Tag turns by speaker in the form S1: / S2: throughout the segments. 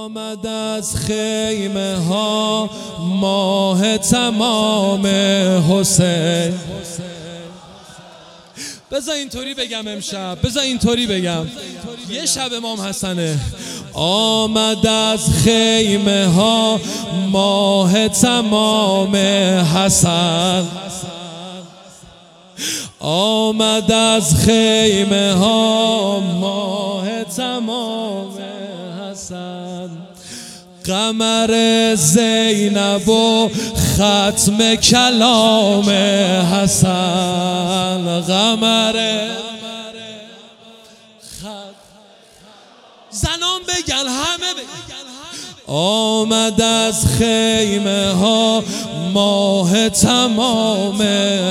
S1: آمد از خیمه ها ماه تمام حسین. بذار اینطوری بگم امشب، بذار اینطوری بگم. یه شب امام حسنه. آمد از خیمه ها ماه تمام حسن. آمد از خیمه ها ماه تمام حسن. قمر زینب و ختم کلام حسن. قمر زنان بگن، همه بگن. آمد از خیمه ها ماه تمام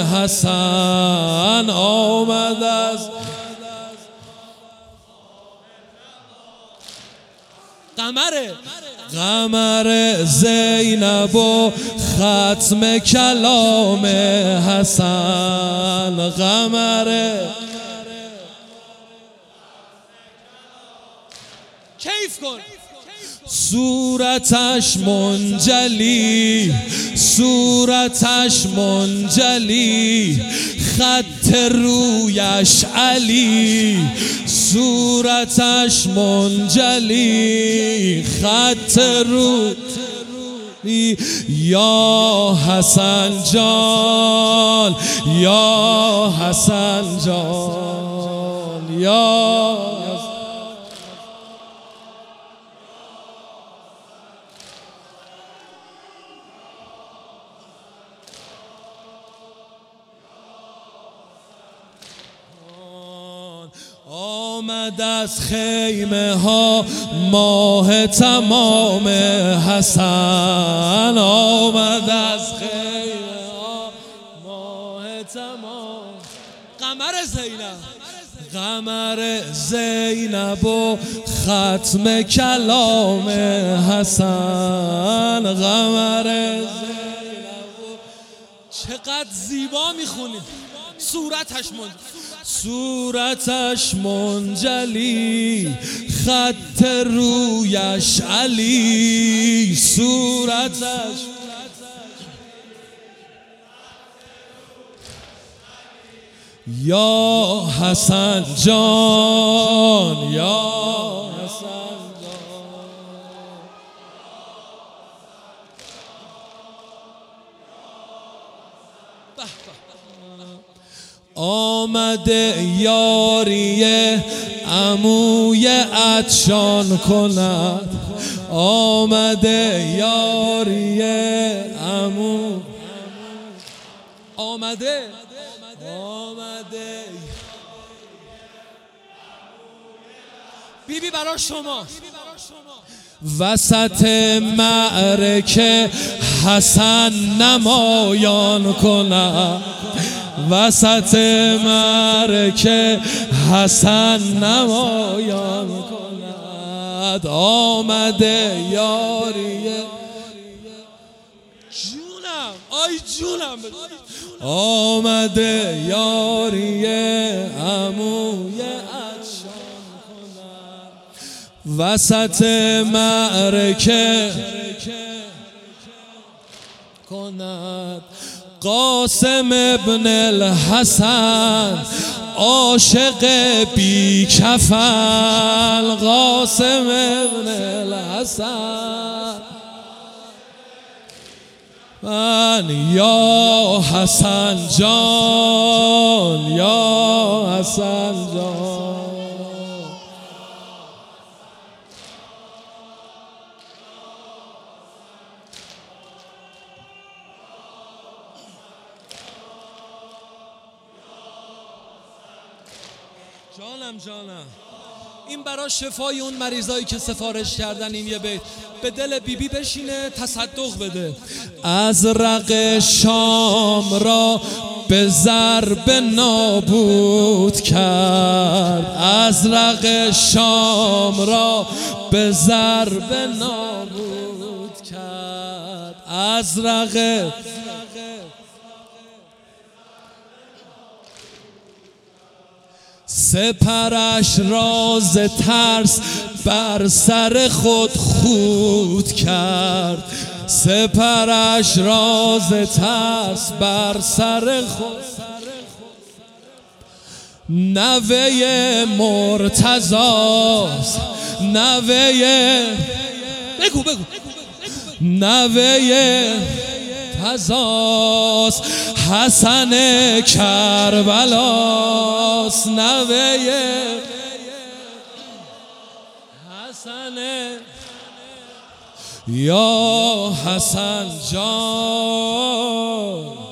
S1: حسن. آمد از قمر زینب و ختم کلام حسن. قمر کیف کن. صورتش منجلی، صورتش منجلی، خط رویش علی. صورتش منجلی، خط روی یا حسن جان، یا حسن جان، یا آمد از خیمه ها ماه تمام حسن. آمد از خیمه ها ماه تمام. قمر زینب، قمر زینب و ختم کلام حسن. قمر زینب چقدر زیبا میخونی. صورتش صورتش منجلی، خط رویش علی. صورتش یا حسن جان، یا حسن جان. آمده یاری عموی عطشان کند. آمده یاری عمو، آمده بیبی برای شما. وسط معرکه حسن نمایان کند. وسط معرکه حسن نمایان کند. آمده یاری جونم، آی جونم. آمده یاری عموی عطشان کند. وسط معرکه کند. قاسم ابن الحسن عاشق بی کفن. قاسم ابن الحسن من یا حسن جان، یا حسن جان. جانم این برای شفای اون مریضایی که سفارش کردن. این یه بیت به دل بیبی بشینه، تصدق بده. ازرق شام را به ضرب نابود کرد. ازرق شام را به ضرب نابود کرد. ازرق سپرش راز ترس بر سر خود خود کرد، سپرش راز ترس بر سر خود. نوه مرتضاست، نوه بگو نوه مرتضاست، حسن کربلاست، نوه حسن یا حسن جان.